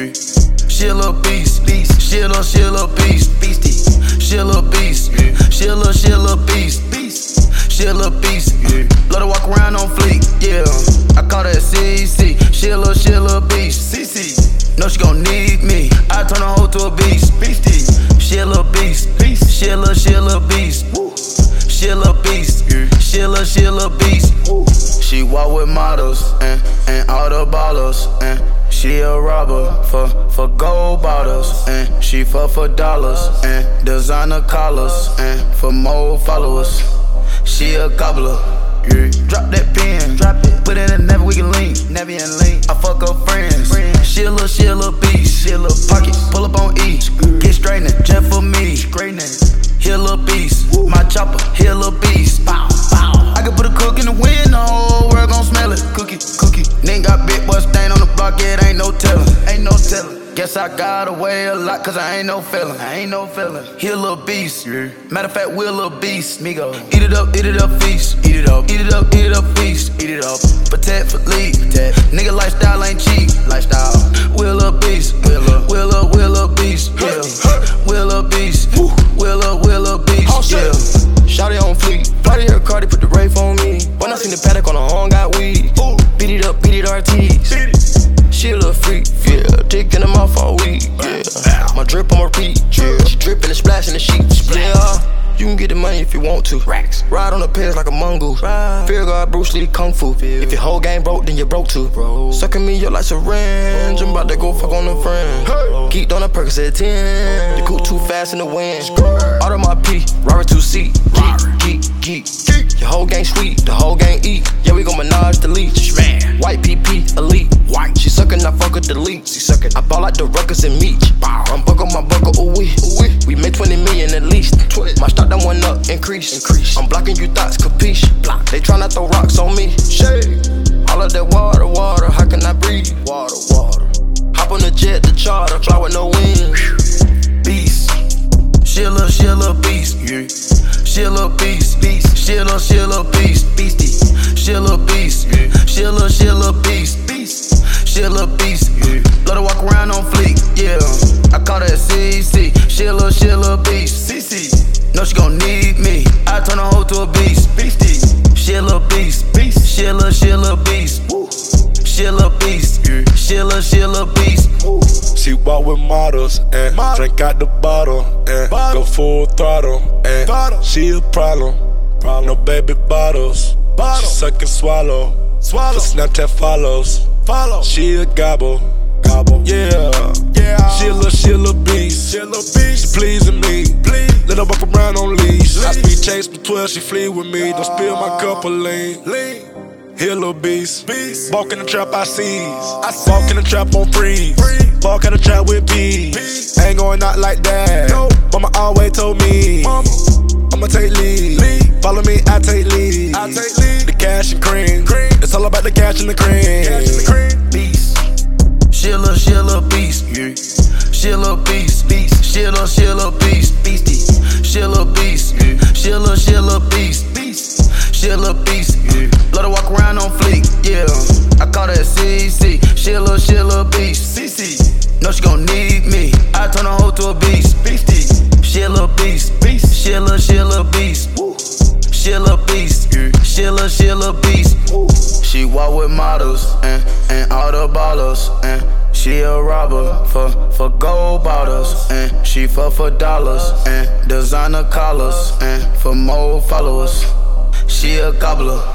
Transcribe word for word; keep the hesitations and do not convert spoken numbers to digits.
yeah. She a little beast, beast. She a little, she a little beast, beastie. She a little beast, yeah. She a little, she a little beast, beast. She a little beast, yeah. Let her walk around on fleek, yeah. I call that C C. She a little, she a little beast, C C. Know she gon' need me. I turn her hoe to a beast, beastie. She a little beast, beast. She a little, she a little beast, woo. She a little beast, yeah. She a little, she a little beast, woo. She walk with models and and all the ballers and. She a robber for, for gold bottles, and she fuck for dollars, and designer collars, and for more followers. She a cobbler, yeah. Drop that pen, drop it, put in a never we can link, never and link. I fuck her friends, friends. She a little, she a little beast, she a little pocket, pull up on E, get straightening, just for me, straightening. He a little beast, woo. My chopper, he a little beast, bow, bow. I can put a cook in the wind, the whole world gon' smell it. Cookie, cookie. Nigga got big boy stain on the block, yeah, it ain't no tellin', ain't no tellin'. Guess I got away a lot, cause I ain't no feelin', I ain't no feelin'. He a little beast, yeah. Matter of fact, we a little beast, Migo. Eat it up, eat it up, feast, eat it up, eat it up, eat it up, feast, eat it up. Protect for lead, protect. Nigga lifestyle ain't cheap, lifestyle. We a little beast, we a little, we a little, we a little beast, yeah. We a little beast, we a little, we a little beast, yeah. Shawty on fleek, party her Cardi, put the Wraith on me. When I seen the paddock on her horn, got weed. Beat it up, beat it R Ts. She a little freak, yeah. Dick in the mouth all week, yeah. My drip on repeat, yeah. She drippin' and splashing the sheets, yeah. You can get the money if you want to. Racks. Ride on the pins like a mongoose. Ride. Fear God, Bruce Lee, Kung Fu. Feel. If your whole game broke, then you broke too. Bro. Sucking me up like syringe. I'm about to go fuck on them friends. Hey. Geeked on a Percocet ten. The coupe too fast in the wind. Out of my P, Robert two C. Geek, geek, geek. geek. Your whole gang sweet, the whole gang eat. Yeah, we gon' menage the leech. Man. White P P, elite. White. She suckin', I fuck with the leech. She suckin'. I ball like the Ruckers and Meech. I'm buckle my buckle, ooh wee. We made twenty million at least. My stock done went up, increase. increase. I'm blocking you thoughts, capiche. Block. They tryna throw rocks on me. Shade. All of that water, water. How can I breathe? Water, water. Hop on the jet, the charter. Fly with no wings. Beast. She a little, she a little beast, yeah. She a little beast, beast. She a little, she a little beast, beastie. She a little beast, yeah. She a little, she a little beast, beast. She a little beast, yeah. Let her walk around on fleek, yeah. I call that C C. She a little, she a little beast, C C. Know she gon' need me. I turn her hoe to a beast, beastie. She a little beast, beast. She a little, she a little beast, woo. She a little beast, yeah. She a little, she a little beast, woo. She walk with models and Model. Drink out the bottle and bottle. Go full throttle and throttle. She a problem. problem. No baby bottles. Bottle. She suck and swallow. Swallow. For Snapchat follows. Follow. She a gobble. Gobble. Yeah. Yeah. She a little, she a little beast. She a little beast. She pleasing me. Please. Let her walk around on leash. leash. I speed chase from twelve. She flee with me. Don't spill my cup of lean. Lean. He a little beast. beast. Walk in the trap, I seize. I see. Walk in the trap on freeze. Free. Walk in the trap with bees. Ain't going out like that. No. Mama always told me. Mama. I'ma take lead. lead. Follow me, I take lead. I take lead. The cash and cream. cream. It's all about the cash and the cream. Cash and the cream. Beast. She a little, she a little beast, yeah. She a little beast, beast. She a little, she a little beast, beastie. She a little beast, yeah. She a little, she a little beast, beast. She a little beast, yeah. Let her walk around on fleek, yeah. I call that C C. She a little, she a little beast, C C. Know she gon' need me. I turn her hoe to a beast, beastie. She a little beast, beast. She a little, she a little beast, woo. She a little beast, yeah. She a little, she a little beast, woo. She walk with models and and all the ballers and she a robber for for gold bottles and she fuck for dollars and designer collars and for more followers. She a gobbler.